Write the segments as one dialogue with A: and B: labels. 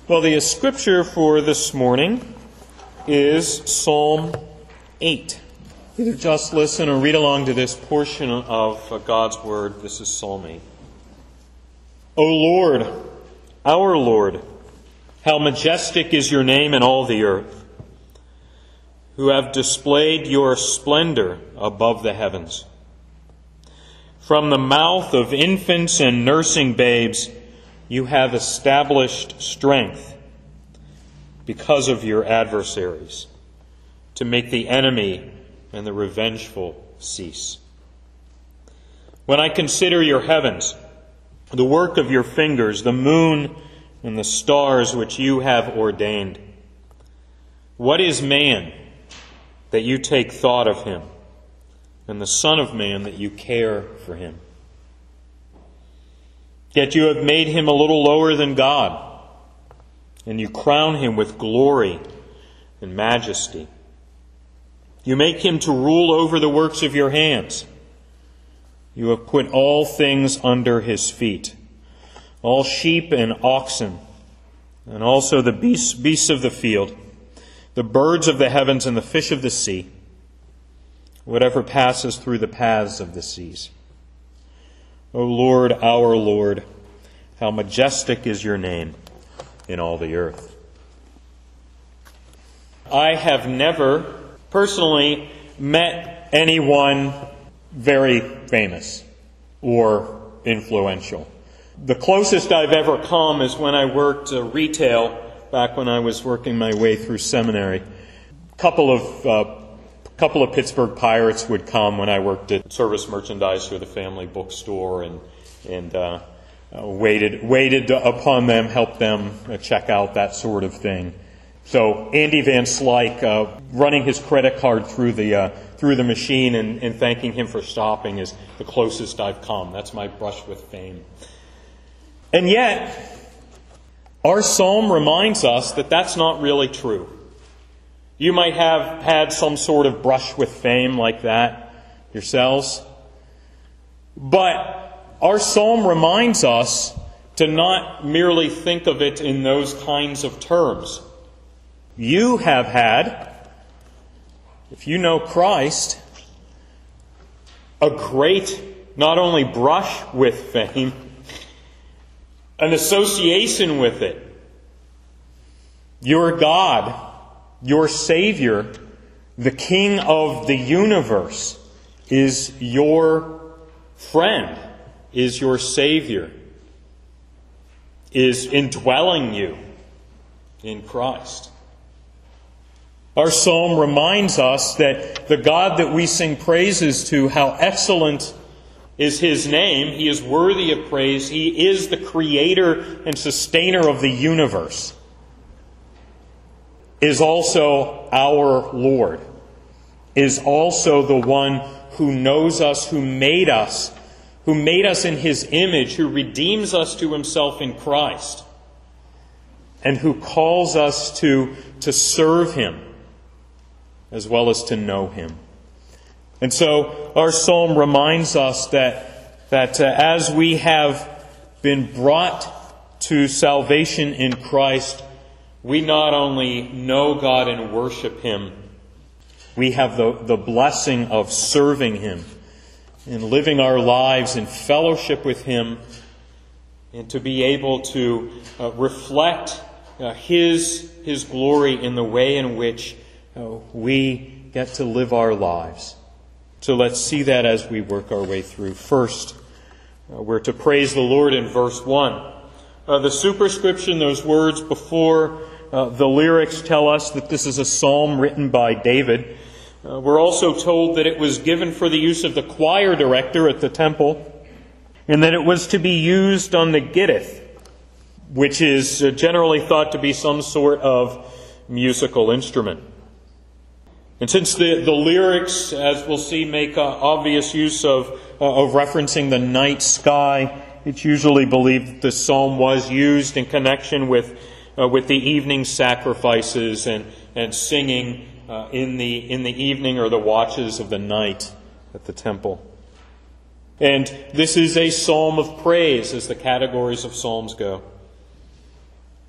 A: Well, the scripture for this morning is Psalm 8. Either just listen or read along to this portion of God's Word. This is Psalm 8. O Lord, our Lord, how majestic is your name in all the earth, who have displayed your splendor above the heavens. From the mouth of infants and nursing babes, you have established strength because of your adversaries, to make the enemy and the revengeful cease. When I consider your heavens, the work of your fingers, the moon and the stars which you have ordained, what is man that you take thought of him, and the Son of Man that you care for him? Yet you have made him a little lower than God, and you crown him with glory and majesty. You make him to rule over the works of your hands. You have put all things under his feet, all sheep and oxen, and also the beasts of the field, the birds of the heavens and the fish of the sea, whatever passes through the paths of the seas. O Lord, our Lord, how majestic is your name in all the earth. I have never personally met anyone very famous or influential. The closest I've ever come is when I worked retail back when I was working my way through seminary. A couple of Pittsburgh Pirates would come when I worked at Service Merchandise or the family bookstore and waited upon them, helped them check out, that sort of thing. So Andy Van Slyke running his credit card through the machine and thanking him for stopping is the closest I've come. That's my brush with fame. And yet, our psalm reminds us that that's not really true. You might have had some sort of brush with fame like that yourselves. But our psalm reminds us to not merely think of it in those kinds of terms. You have had, if you know Christ, a great, not only brush with fame, an association with it. Your God, your Savior, the King of the universe, is your friend, is your Savior, is indwelling you in Christ. Our psalm reminds us that the God that we sing praises to, how excellent is His name. He is worthy of praise. He is the creator and sustainer of the universe, is also our Lord, is also the one who knows us, who made us in His image, who redeems us to Himself in Christ, and who calls us to serve Him as well as to know Him. And so our psalm reminds us that as we have been brought to salvation in Christ, we not only know God and worship Him, we have the blessing of serving Him and living our lives in fellowship with Him, and to be able to reflect His glory in the way in which we get to live our lives. So let's see that as we work our way through. First, we're to praise the Lord in verse 1. The superscription, those words before the lyrics, tell us that this is a psalm written by David. We're also told that it was given for the use of the choir director at the temple, and that it was to be used on the gittith, which is generally thought to be some sort of musical instrument. And since the lyrics, as we'll see, make obvious use of referencing the night sky, it's usually believed that this psalm was used in connection with the evening sacrifices and singing in the evening or the watches of the night at the temple. And this is a psalm of praise, as the categories of psalms go.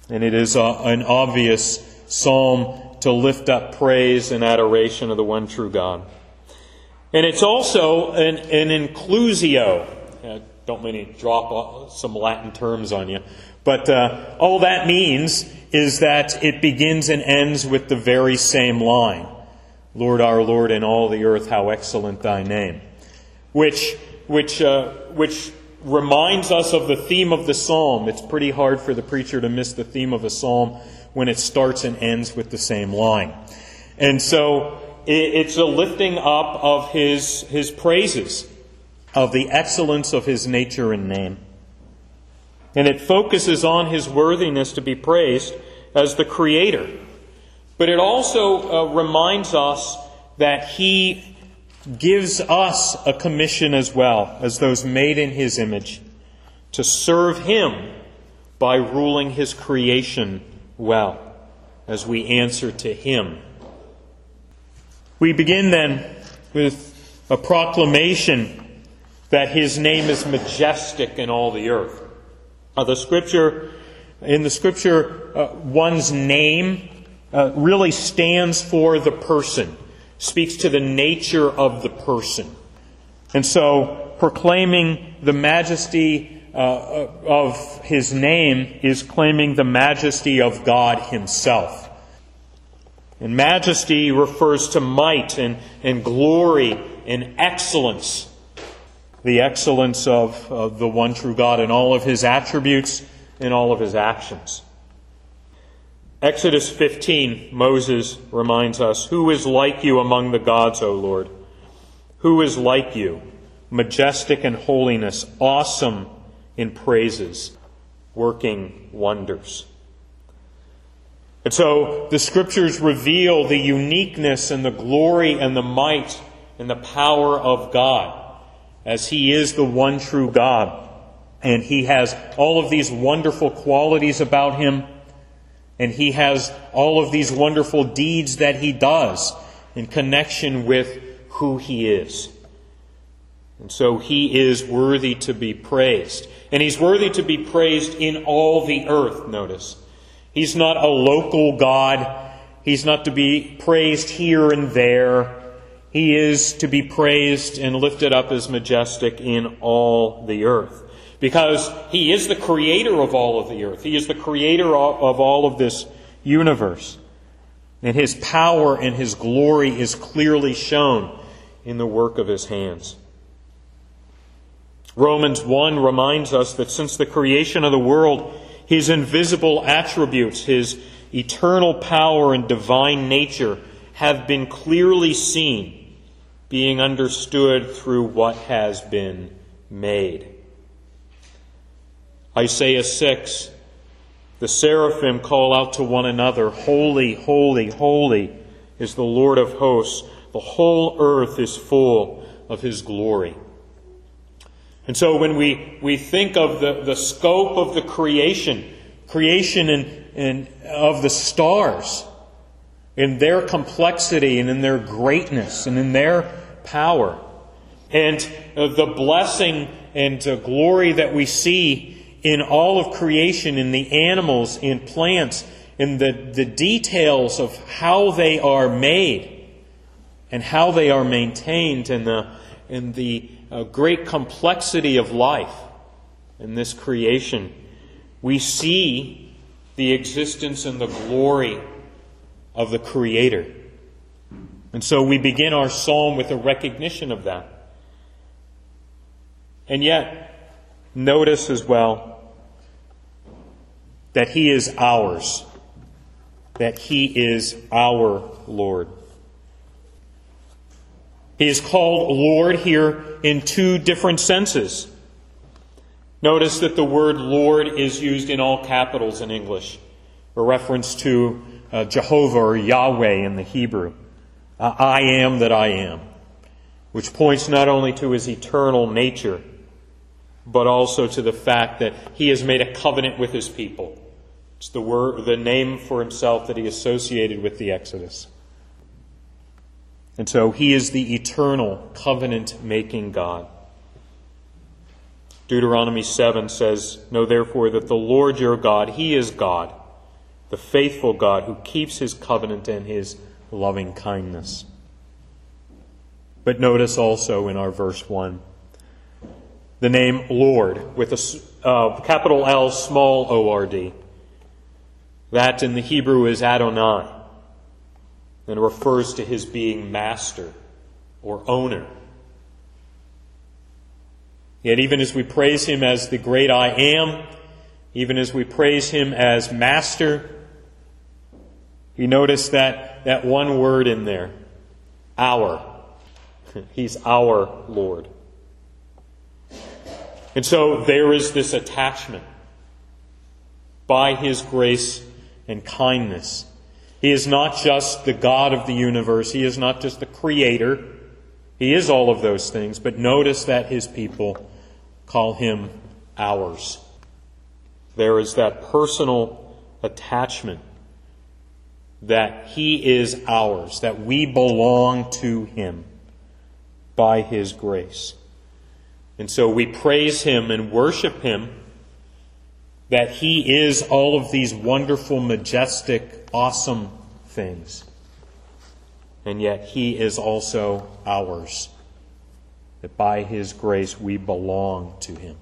A: And it is an obvious psalm to lift up praise and adoration of the one true God. And it's also an inclusio. I don't mean to drop some Latin terms on you. But all that means is that it begins and ends with the very same line. Lord, our Lord, in all the earth, how excellent thy name. Which reminds us of the theme of the psalm. It's pretty hard for the preacher to miss the theme of a psalm when it starts and ends with the same line. And so it's a lifting up of his praises, of the excellence of his nature and name. And it focuses on his worthiness to be praised as the Creator. But it also reminds us that he gives us a commission as well, as those made in his image, to serve him by ruling his creation well, as we answer to him. We begin then with a proclamation that his name is majestic in all the earth. In the Scripture, one's name really stands for the person, speaks to the nature of the person. And so, proclaiming the majesty of his name is claiming the majesty of God himself. And majesty refers to might and glory and excellence. The excellence of the one true God in all of his attributes and all of his actions. Exodus 15, Moses reminds us, "Who is like you among the gods, O Lord? Who is like you, majestic in holiness, awesome in praises, working wonders?" And so the Scriptures reveal the uniqueness and the glory and the might and the power of God, as he is the one true God. And he has all of these wonderful qualities about him. And he has all of these wonderful deeds that he does in connection with who he is. And so he is worthy to be praised. And he's worthy to be praised in all the earth, notice. He's not a local God. He's not to be praised here and there. He is to be praised and lifted up as majestic in all the earth. Because he is the creator of all of the earth. He is the creator of all of this universe. And his power and his glory is clearly shown in the work of his hands. Romans 1 reminds us that since the creation of the world, his invisible attributes, his eternal power and divine nature have been clearly seen, being understood through what has been made. Isaiah 6, the seraphim call out to one another, "Holy, holy, holy is the Lord of hosts. The whole earth is full of his glory." And so when we think of the scope of the creation and of the stars, in their complexity and in their greatness and in their power, and the blessing and glory that we see in all of creation, in the animals, in plants, in the details of how they are made and how they are maintained, and the great complexity of life in this creation, we see the existence and the glory of the Creator. And so we begin our psalm with a recognition of that. And yet, notice as well that he is ours, that he is our Lord. He is called Lord here in two different senses. Notice that the word Lord is used in all capitals in English, a reference to Jehovah or Yahweh in the Hebrew. I am that I am, which points not only to his eternal nature, but also to the fact that he has made a covenant with his people. It's the name for himself that he associated with the Exodus. And so he is the eternal covenant-making God. Deuteronomy 7 says, "Know therefore that the Lord your God, he is God, the faithful God who keeps his covenant and his loving kindness. But notice also in our verse 1, the name Lord with a capital L, small O-R-D. That in the Hebrew is Adonai, and refers to his being master or owner. Yet even as we praise him as the great I am, even as we praise him as master, you notice that one word in there, our. He's our Lord. And so there is this attachment by his grace and kindness. He is not just the God of the universe. He is not just the creator. He is all of those things. But notice that his people call him ours. There is that personal attachment that he is ours, that we belong to him by his grace. And so we praise him and worship him that he is all of these wonderful, majestic, awesome things. And yet he is also ours. That by his grace we belong to him.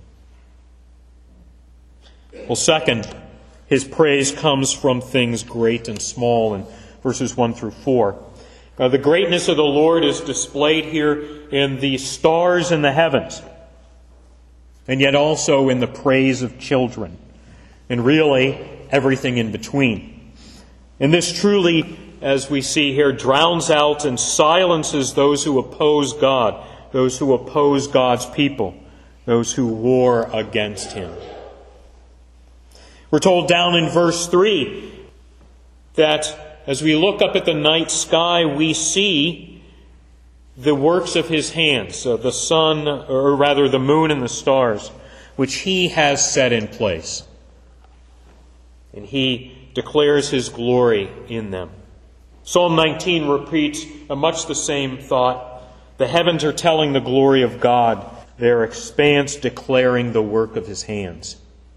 A: Well, second, his praise comes from things great and small in verses 1 through 4. The greatness of the Lord is displayed here in the stars in the heavens, and yet also in the praise of children, and really everything in between. And this truly, as we see here, drowns out and silences those who oppose God, those who oppose God's people, those who war against him. We're told down in verse 3 that as we look up at the night sky, we see the works of his hands, the sun, or rather the moon and the stars, which he has set in place. And he declares his glory in them. Psalm 19 repeats much the same thought. The heavens are telling the glory of God, their expanse declaring the work of his hands.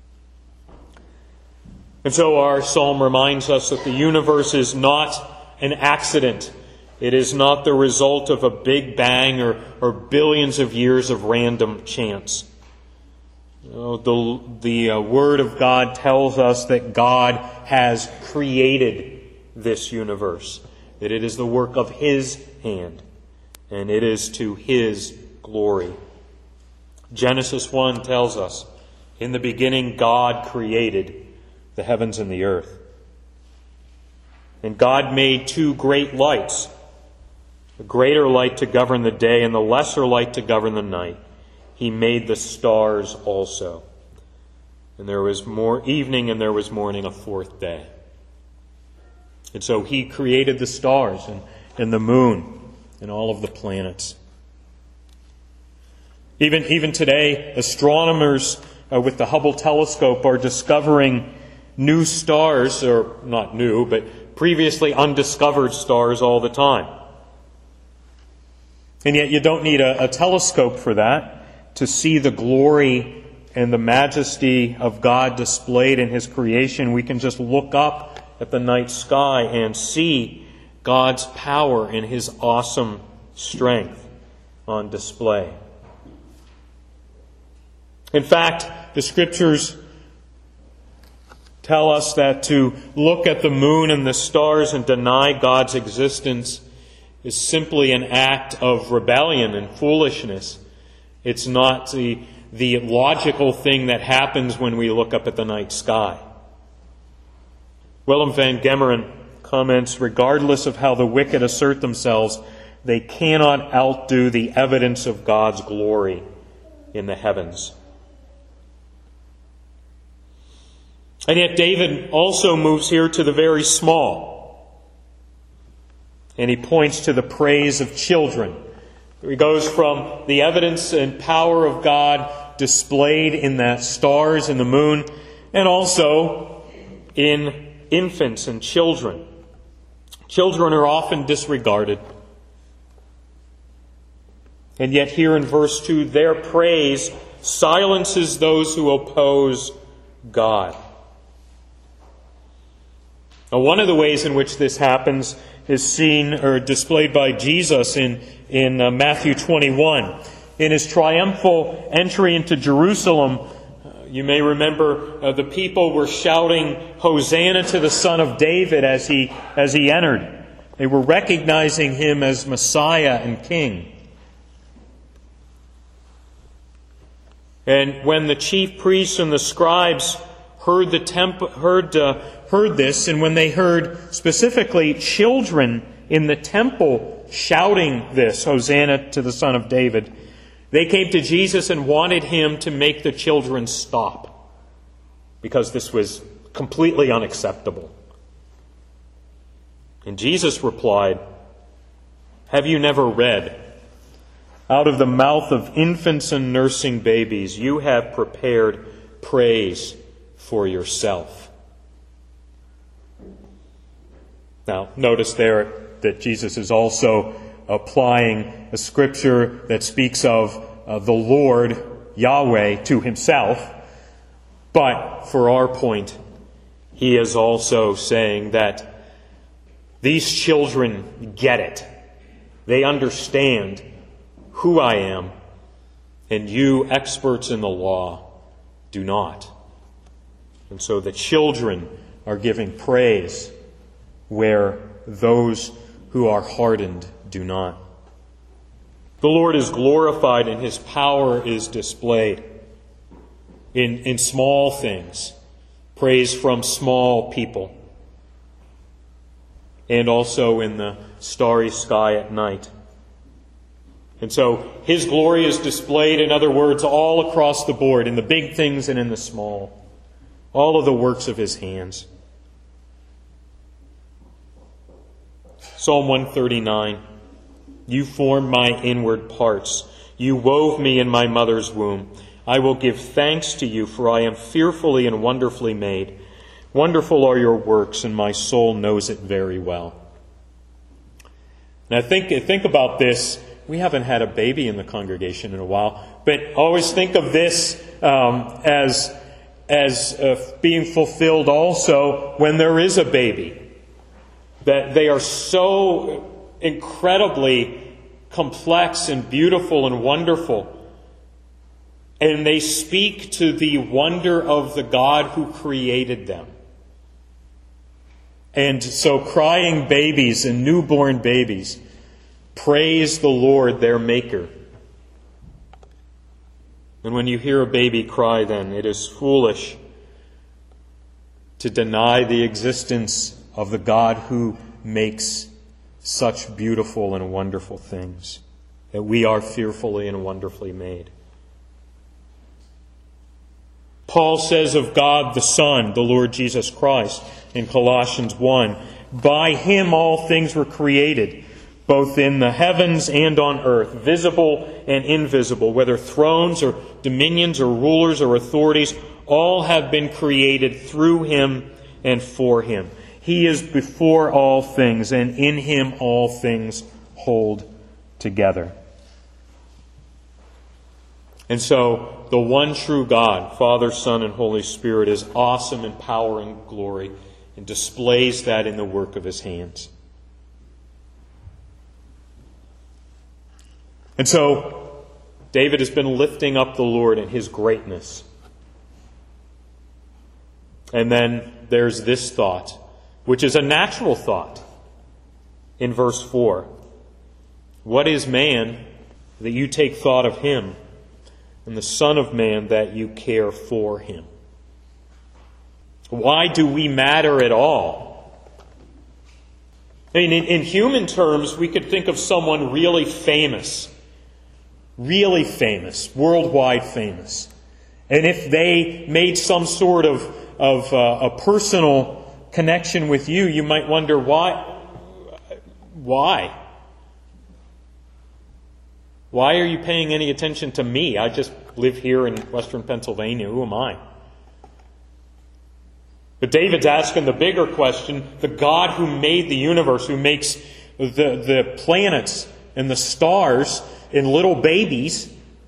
A: And so our psalm reminds us that the universe is not an accident. It is not the result of a big bang or billions of years of random chance. The Word of God tells us that God has created this universe, that it is the work of his hand, and it is to his glory. Genesis 1 tells us, in the beginning God created the heavens and the earth. And God made two great lights, a greater light to govern the day and the lesser light to govern the night. He made the stars also. And there was more evening and there was morning, a fourth day. And so he created the stars and the moon and all of the planets. Even today, astronomers with the Hubble telescope are discovering new stars, or not new, but previously undiscovered stars all the time. And yet you don't need a telescope for that to see the glory and the majesty of God displayed in his creation. We can just look up at the night sky and see God's power and his awesome strength on display. In fact, the Scriptures tell us that to look at the moon and the stars and deny God's existence is simply an act of rebellion and foolishness. It's not the logical thing that happens when we look up at the night sky. Willem van Gemeren comments, regardless of how the wicked assert themselves, they cannot outdo the evidence of God's glory in the heavens. And yet David also moves here to the very small. And he points to the praise of children. He goes from the evidence and power of God displayed in the stars and the moon, and also in infants and children. Children are often disregarded. And yet here in verse 2, their praise silences those who oppose God. Now, one of the ways in which this happens is seen or displayed by Jesus in Matthew 21. In his triumphal entry into Jerusalem, you may remember the people were shouting, "Hosanna to the Son of David," as he entered. They were recognizing him as Messiah and King. And when the chief priests and the scribes heard this, and when they heard specifically children in the temple shouting this, "Hosanna to the Son of David," they came to Jesus and wanted him to make the children stop, because this was completely unacceptable. And Jesus replied, "Have you never read, 'Out of the mouth of infants and nursing babies you have prepared praise for yourself'?" Now, notice there that Jesus is also applying a scripture that speaks of the Lord, Yahweh, to himself. But for our point, he is also saying that these children get it. They understand who I am, and you, experts in the law, do not. And so the children are giving praise where those who are hardened do not. The Lord is glorified and his power is displayed in small things, praise from small people, and also in the starry sky at night. And so his glory is displayed, in other words, all across the board, in the big things and in the small, all of the works of his hands. Psalm 139, "You formed my inward parts. You wove me in my mother's womb. I will give thanks to you, for I am fearfully and wonderfully made. Wonderful are your works, and my soul knows it very well." And I think about this. We haven't had a baby in the congregation in a while, but always think of this as being fulfilled also when there is a baby. That they are so incredibly complex and beautiful and wonderful. And they speak to the wonder of the God who created them. And so crying babies and newborn babies praise the Lord, their Maker. And when you hear a baby cry, then it is foolish to deny the existence of the God who makes such beautiful and wonderful things, that we are fearfully and wonderfully made. Paul says of God the Son, the Lord Jesus Christ, in Colossians 1, "By him all things were created, both in the heavens and on earth, visible and invisible, whether thrones or dominions or rulers or authorities, all have been created through him and for him. He is before all things, and in him all things hold together." And so, the one true God, Father, Son, and Holy Spirit, is awesome in power and glory, and displays that in the work of his hands. And so, David has been lifting up the Lord in his greatness. And then there's this thought, which is a natural thought, in verse 4. "What is man that you take thought of him, and the Son of Man that you care for him?" Why do we matter at all? I mean, in human terms, we could think of someone really famous, worldwide famous. And if they made some sort of a personal connection with you, you might wonder why. Why are you paying any attention to me? I just live here in western Pennsylvania. Who am I? But David's asking the bigger question, the God who made the universe, who makes the planets and the stars and little babies,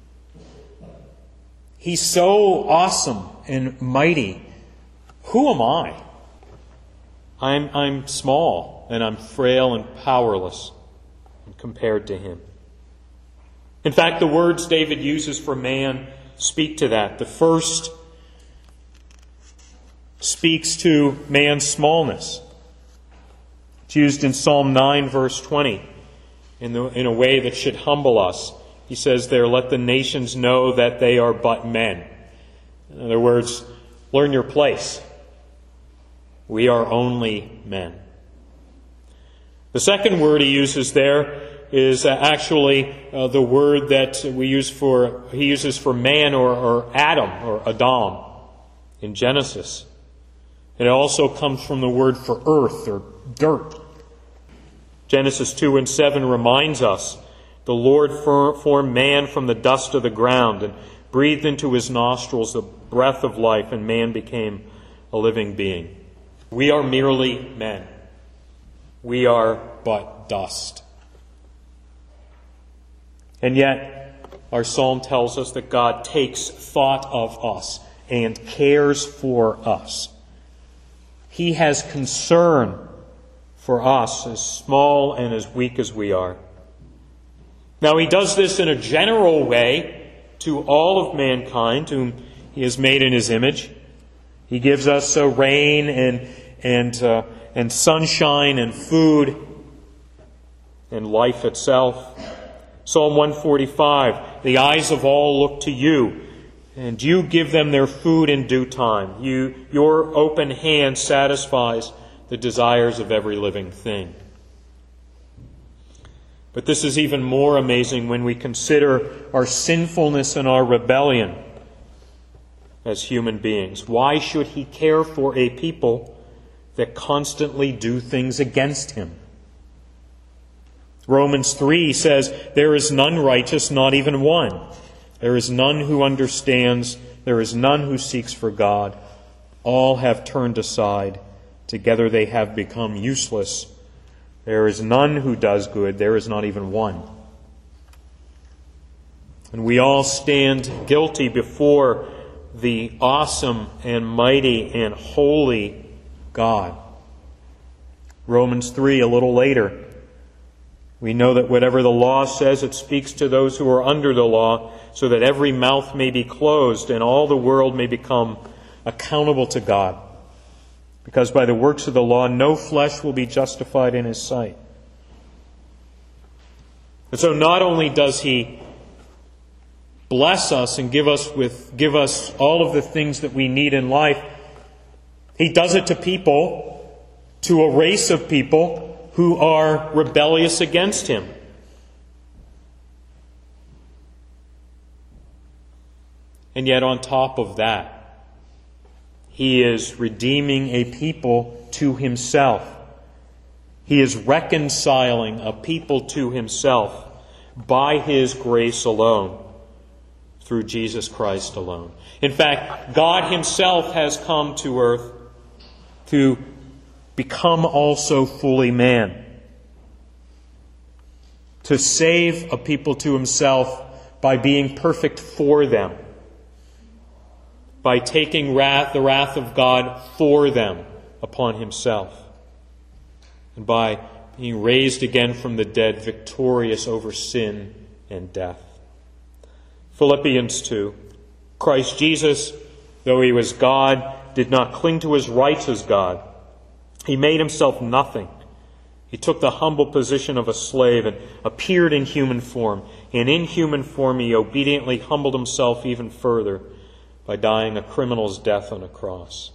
A: he's so awesome and mighty. Who am I? I'm small and I'm frail and powerless compared to him. In fact, the words David uses for man speak to that. The first speaks to man's smallness. It's used in Psalm 9, verse 20, in a way that should humble us. He says there, "Let the nations know that they are but men." In other words, learn your place. We are only men. The second word he uses there is actually the word that he uses for man or Adam or Adam in Genesis. It also comes from the word for earth or dirt. Genesis 2 and 7 reminds us, "The Lord formed man from the dust of the ground and breathed into his nostrils the breath of life, and man became a living being." We are merely men. We are but dust. And yet, our psalm tells us that God takes thought of us and cares for us. He has concern for us, as small and as weak as we are. Now, he does this in a general way to all of mankind, whom he has made in his image. He gives us rain and sunshine and food and life itself. Psalm 145, "The eyes of all look to you, and you give them their food in due time. Your open hand satisfies the desires of every living thing." But this is even more amazing when we consider our sinfulness and our rebellion as human beings. Why should he care for a people that constantly do things against him? Romans 3 says, "There is none righteous, not even one. There is none who understands. There is none who seeks for God. All have turned aside. Together they have become useless. There is none who does good. There is not even one." And we all stand guilty before the awesome and mighty and holy God. Romans 3, a little later, we know that whatever the law says, it speaks to those who are under the law, so that every mouth may be closed and all the world may become accountable to God. Because by the works of the law, no flesh will be justified in his sight. And so not only does he bless us and give us all of the things that we need in life, he does it to a race of people who are rebellious against him. And yet on top of that, he is redeeming a people to himself. He is reconciling a people to himself by his grace alone, through Jesus Christ alone. In fact, God himself has come to earth to become also fully man, to save a people to himself by being perfect for them, by taking the wrath of God for them upon himself, and by being raised again from the dead, victorious over sin and death. Philippians 2, "Christ Jesus, though he was God, did not cling to his rights as God. He made himself nothing. He took the humble position of a slave and appeared in human form. And in human form he obediently humbled himself even further by dying a criminal's death on a cross."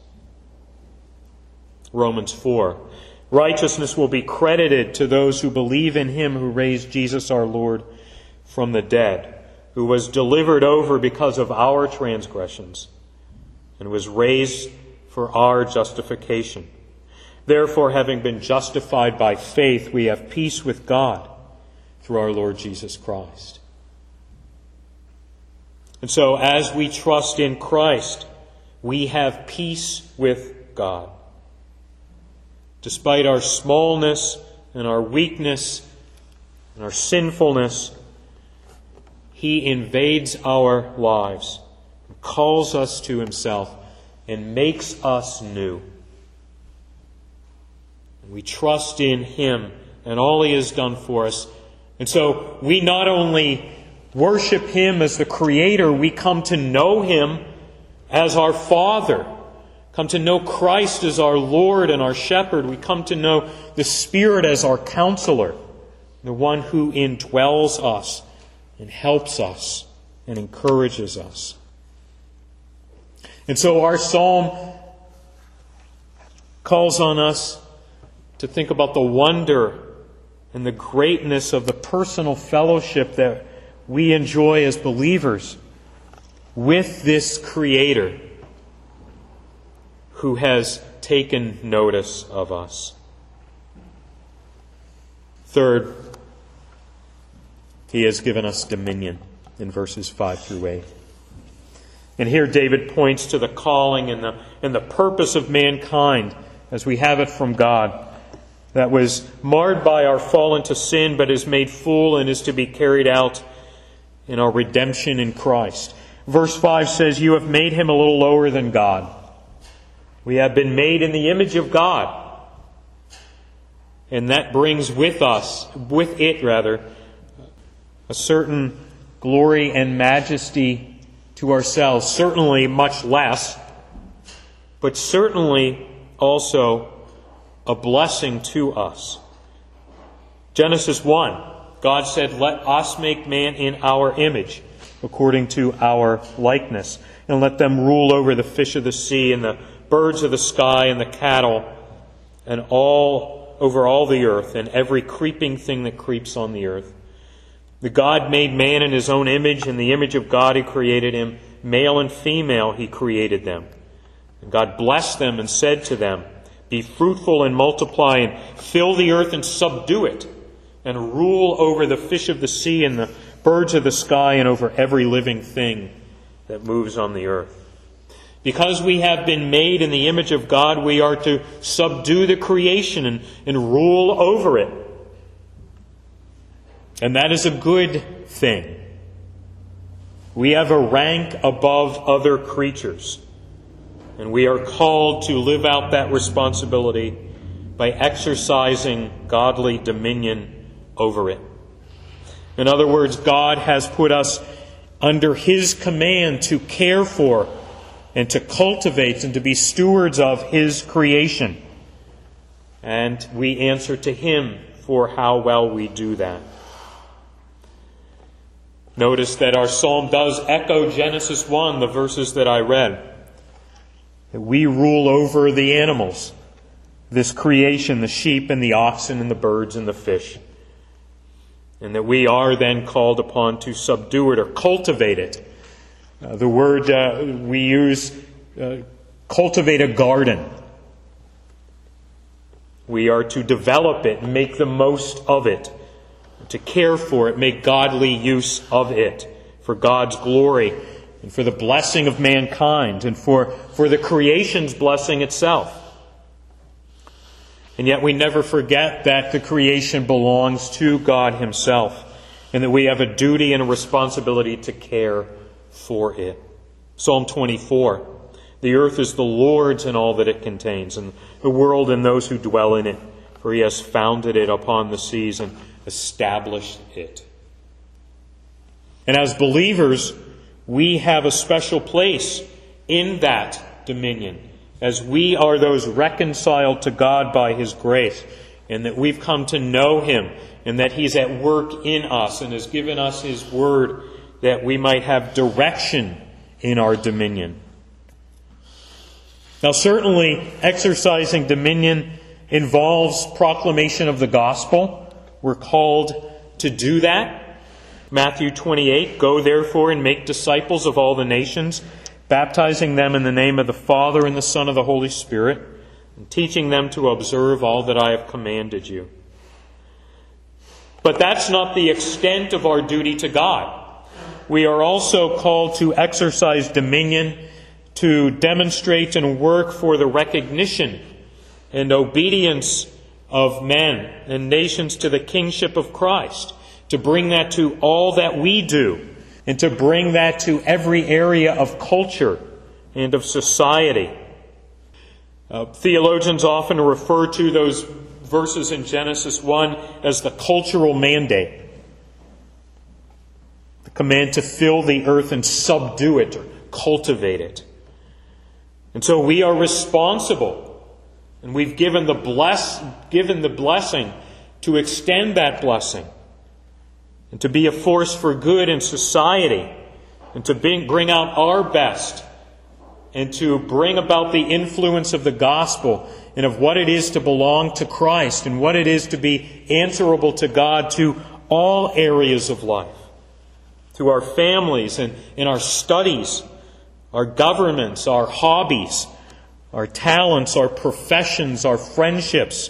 A: Romans 4, "Righteousness will be credited to those who believe in him who raised Jesus our Lord from the dead, who was delivered over because of our transgressions and was raised for our justification. Therefore, having been justified by faith, we have peace with God through our Lord Jesus Christ." And so, as we trust in Christ, we have peace with God. Despite our smallness and our weakness and our sinfulness, he invades our lives, calls us to himself, and makes us new. We trust in Him and all He has done for us. And so we not only worship Him as the Creator, we come to know Him as our Father, come to know Christ as our Lord and our Shepherd. We come to know the Spirit as our Counselor, the one who indwells us and helps us and encourages us. And so our psalm calls on us to think about the wonder and the greatness of the personal fellowship that we enjoy as believers with this Creator who has taken notice of us. Third, He has given us dominion in verses 5 through 8. And here David points to the calling and the purpose of mankind as we have it from God, that was marred by our fall into sin, but is made full and is to be carried out in our redemption in Christ. Verse 5 says, "You have made Him a little lower than God." We have been made in the image of God. And that brings with it, a certain glory and majesty to ourselves. Certainly much less, but certainly also a blessing to us. Genesis 1, God said, "Let us make man in our image, according to our likeness, and let them rule over the fish of the sea and the birds of the sky and the cattle and over all the earth and every creeping thing that creeps on the earth." The God made man in His own image. In the image of God He created him. Male and female He created them. And God blessed them and said to them, "Be fruitful and multiply and fill the earth and subdue it, and rule over the fish of the sea and the birds of the sky and over every living thing that moves on the earth." Because we have been made in the image of God, we are to subdue the creation and rule over it. And that is a good thing. We have a rank above other creatures. And we are called to live out that responsibility by exercising godly dominion over it. In other words, God has put us under His command to care for and to cultivate and to be stewards of His creation. And we answer to Him for how well we do that. Notice that our psalm does echo Genesis 1, the verses that I read. That we rule over the animals, this creation, the sheep and the oxen and the birds and the fish. And that we are then called upon to subdue it or cultivate it. The word we use, cultivate a garden. We are to develop it, make the most of it, to care for it, make godly use of it for God's glory and for the blessing of mankind and for the creation's blessing itself. And yet we never forget that the creation belongs to God Himself and that we have a duty and a responsibility to care for it. Psalm 24, "The earth is the Lord's and all that it contains, and the world and those who dwell in it, for He has founded it upon the seas and established it." And as believers, we have a special place in that dominion, as we are those reconciled to God by His grace, and that we've come to know Him, and that He's at work in us and has given us His Word that we might have direction in our dominion. Now, certainly, exercising dominion involves proclamation of the gospel. We're called to do that. Matthew 28, "Go therefore and make disciples of all the nations, baptizing them in the name of the Father and the Son and the Holy Spirit, and teaching them to observe all that I have commanded you." But that's not the extent of our duty to God. We are also called to exercise dominion, to demonstrate and work for the recognition and obedience of men and nations to the kingship of Christ, to bring that to all that we do, and to bring that to every area of culture and of society. Theologians often refer to those verses in Genesis 1 as the cultural mandate. The command to fill the earth and subdue it or cultivate it. And so we are responsible, and we've given the blessing to extend that blessing and to be a force for good in society and to bring out our best and to bring about the influence of the gospel and of what it is to belong to Christ and what it is to be answerable to God to all areas of life, to our families and in our studies, our governments, our hobbies, our talents, our professions, our friendships,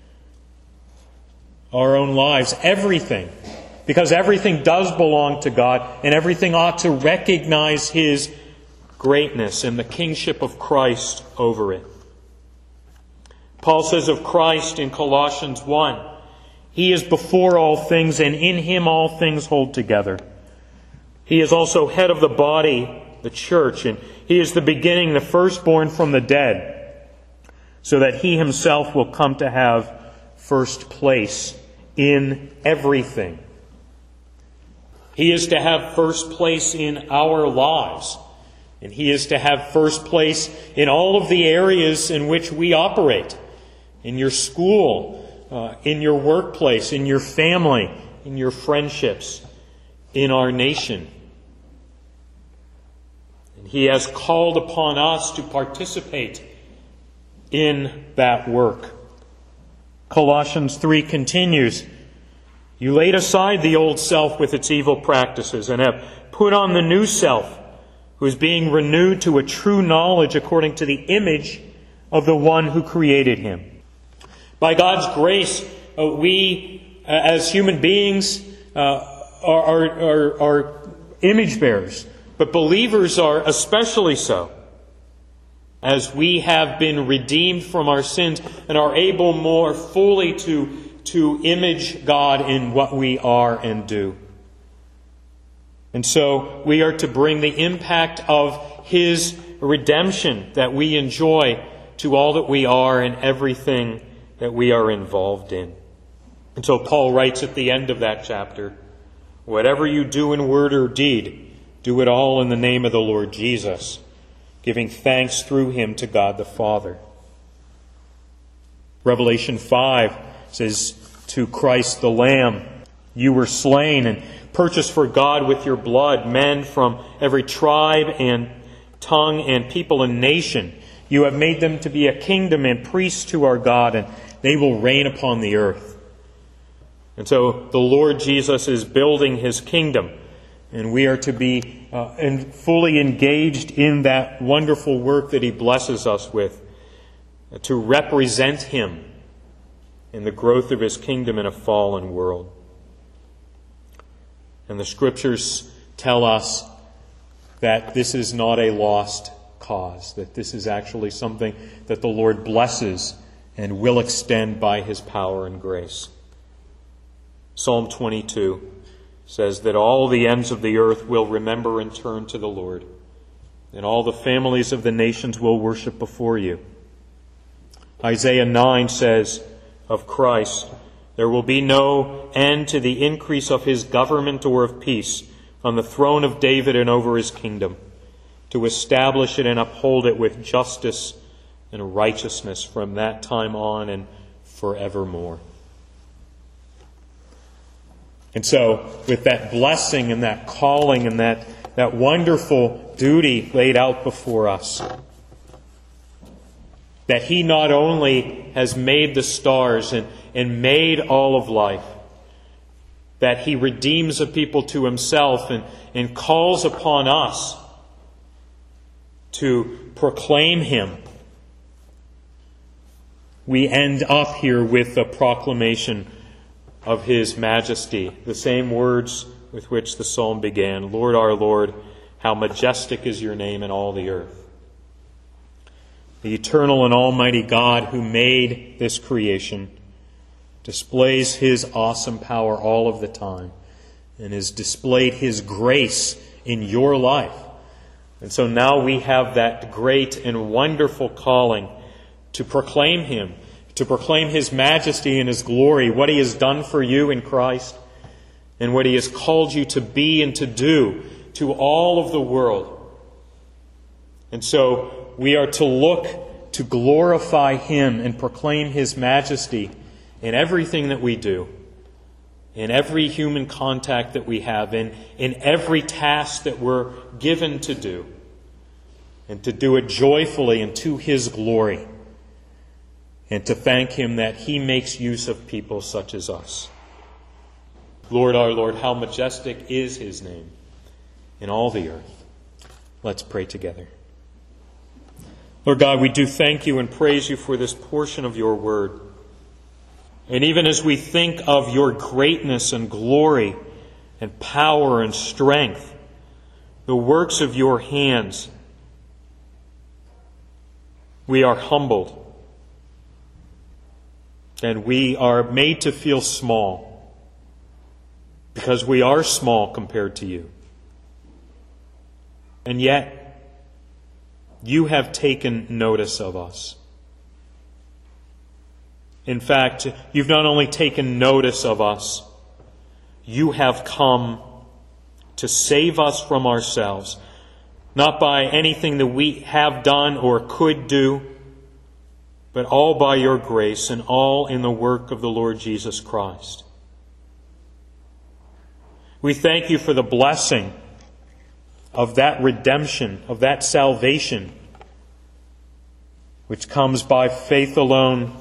A: our own lives, everything. Because everything does belong to God, and everything ought to recognize His greatness and the kingship of Christ over it. Paul says of Christ in Colossians 1, He is before all things, and in Him all things hold together. He is also head of the body, the church, and He is the beginning, the firstborn from the dead, so that He Himself will come to have first place in everything. He is to have first place in our lives. And He is to have first place in all of the areas in which we operate. In your school, in your workplace, in your family, in your friendships, in our nation. And He has called upon us to participate in that work. Colossians 3 continues, You laid aside the old self with its evil practices and have put on the new self, who is being renewed to a true knowledge according to the image of the one who created him. By God's grace, we as human beings are image bearers, but believers are especially so, as we have been redeemed from our sins and are able more fully to image God in what we are and do. And so we are to bring the impact of His redemption that we enjoy to all that we are and everything that we are involved in. And so Paul writes at the end of that chapter, Whatever you do in word or deed, do it all in the name of the Lord Jesus, giving thanks through Him to God the Father. Revelation 5 says, To Christ the Lamb, you were slain and purchased for God with your blood men from every tribe and tongue and people and nation. You have made them to be a kingdom and priests to our God, and they will reign upon the earth. And so the Lord Jesus is building His kingdom, and we are to be fully engaged in that wonderful work that He blesses us with, to represent Him in the growth of His kingdom in a fallen world. And the Scriptures tell us that this is not a lost cause, that this is actually something that the Lord blesses and will extend by His power and grace. Psalm 22 says that all the ends of the earth will remember and turn to the Lord, and all the families of the nations will worship before you. Isaiah 9 says of Christ, There will be no end to the increase of His government or of peace on the throne of David and over His kingdom, to establish it and uphold it with justice and righteousness from that time on and forevermore. And so, with that blessing and that calling and that wonderful duty laid out before us, that He not only has made the stars and made all of life, that He redeems a people to Himself and calls upon us to proclaim Him. We end up here with the proclamation of His majesty, the same words with which the psalm began. Lord, our Lord, how majestic is your name in all the earth. The eternal and almighty God who made this creation displays His awesome power all of the time and has displayed His grace in your life. And so now we have that great and wonderful calling to proclaim Him, to proclaim His majesty and His glory, what He has done for you in Christ, and what He has called you to be and to do to all of the world. And so we are to look to glorify Him and proclaim His majesty in everything that we do, in every human contact that we have, in every task that we're given to do, and to do it joyfully and to His glory, and to thank Him that He makes use of people such as us. Lord, our Lord, how majestic is His name in all the earth. Let's pray together. Lord God, we do thank You and praise You for this portion of Your word. And even as we think of Your greatness and glory and power and strength, the works of Your hands, we are humbled. And we are made to feel small, because we are small compared to You. And yet, You have taken notice of us. In fact, You've not only taken notice of us, You have come to save us from ourselves, not by anything that we have done or could do, but all by Your grace and all in the work of the Lord Jesus Christ. We thank You for the blessing of that redemption, of that salvation, which comes by faith alone,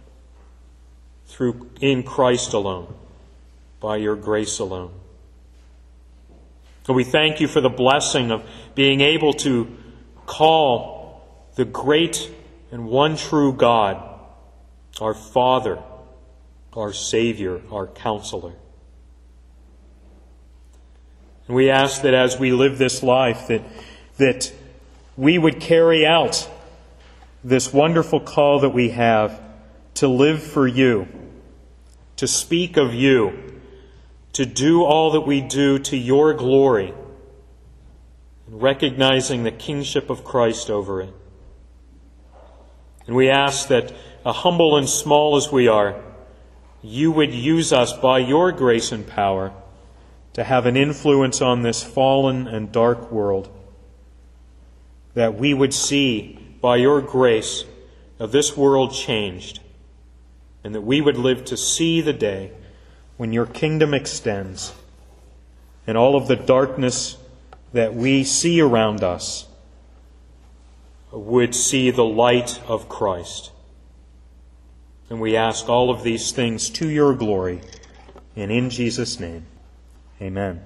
A: in Christ alone, by Your grace alone. And we thank You for the blessing of being able to call the great and one true God our Father, our Savior, our Counselor. And we ask that as we live this life, that we would carry out this wonderful call that we have to live for You, to speak of You, to do all that we do to Your glory, recognizing the kingship of Christ over it. And we ask that, humble and small as we are, You would use us by Your grace and power to have an influence on this fallen and dark world, that we would see by Your grace of this world changed, and that we would live to see the day when Your kingdom extends and all of the darkness that we see around us would see the light of Christ. And we ask all of these things to Your glory, and in Jesus' name, amen.